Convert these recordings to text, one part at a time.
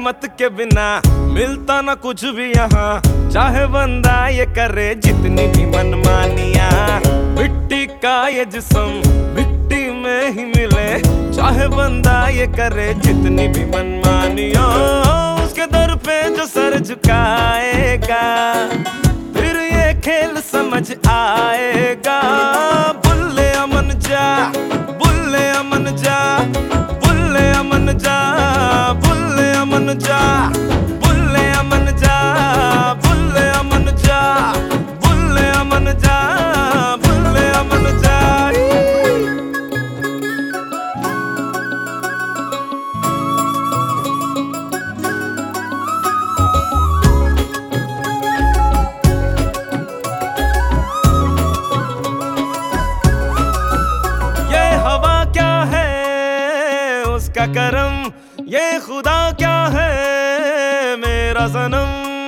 रहमत के बिना मिलता ना कुछ भी यहाँ। चाहे बंदा ये करे जितनी भी मनमानियाँ, मिट्टी का ये जिस्म मिट्टी में ही मिले। चाहे बंदा ये करे जितनी भी मनमानियाँ, उसके दर पे जो सर झुकाएगा फिर ये खेल समझ आएगा। बुल्ले अमन जा, बुल्ले अमन जा, बुल्ले अमन जा, बुल्ले अमन जा, बुल्ले अमन जा, बुल्ले अमन जा, बुल्ले अमन जा, बुल्ले अमन जा। उसका करम ये खुदा क्या है मेरा सनम।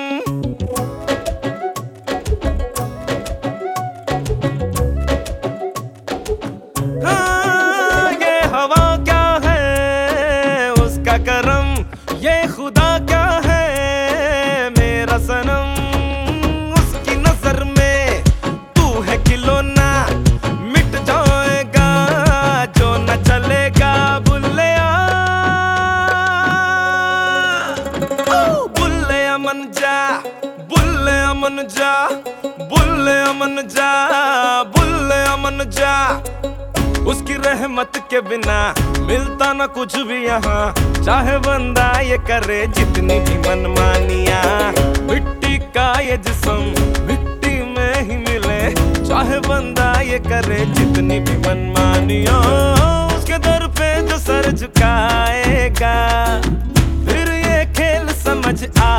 हाँ, ये हवा क्या है उसका करम, ये खुदा क्या है मेरा सनम। उसकी नजर में तू है खिलौना, मिट जाएगा जो न चलेगा। अमन जा, बुल्ले अमन जा, बुल्ले अमन जा, बुल्ले अमन जा। उसकी रहमत के बिना मिलता ना कुछ भी यहाँ। चाहे बंदा ये करे जितनी भी मनमानियाँ, मिट्टी का ये जिस्म मिट्टी में ही मिले। चाहे बंदा ये करे जितनी भी मनमानियाँ, उसके दर पे जो सर झुकाएगा फिर ये खेल समझ आ